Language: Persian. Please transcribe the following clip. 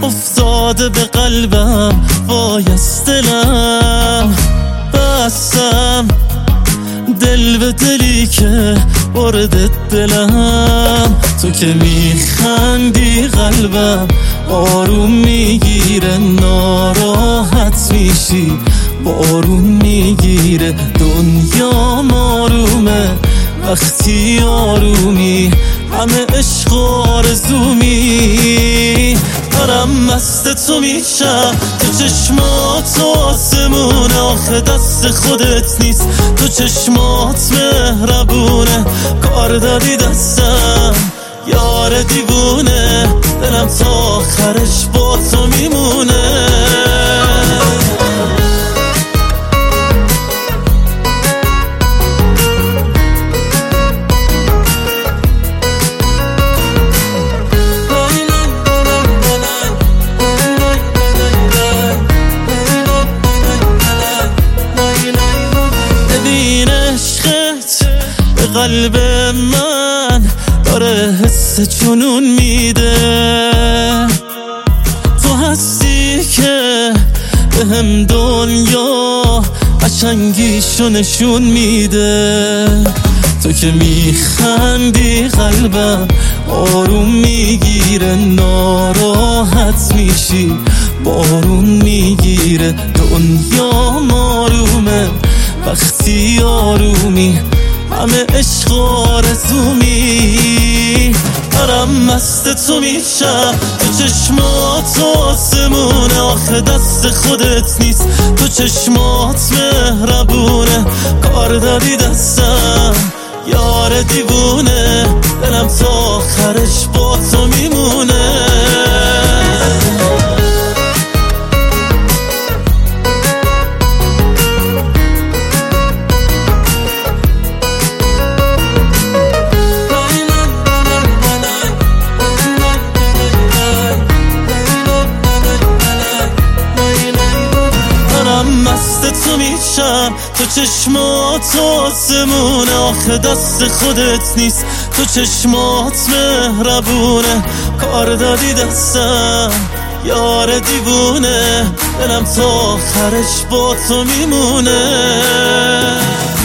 افتاده به قلبم، وای از دلم بستم، دل به دلی که برده دلم. تو که میخندی قلبم آروم میگیره، ناراحت میشی بارون میگیره. دنیا آرومه وقتی آرومی، همه عشق آرزومی. دارم مست تو میشم، تو چشمات آسمونه، آخه دست خودت نیست، تو چشمات مهربونه. کار دادی دستم یار دیوونه، دلم تا آخرش با تو میمونه. قلب من داره حس جنون میده، تو هستی که بهم دنیا قشنگیشو نشون میده. تو که میخندی قلبم آروم میگیره، ناراحت میشی بارون میگیره. دنیا آرومه وقتی آرومی، همه عشق آرزومی. دارم مست تو میشم، تو چشمات آسمونه، آخه دست خودت نیست، تو چشمات مهربونه. کار دادی دستم یار دیوونه، دلم تا آخرش با تو میمونه. مست تو میشم، تو چشمات آسمونه، آخه دست خودت نیست، تو چشمات مهربونه. کار دادی دستم یار دیوونه، دلم تا آخرش با تو میمونه.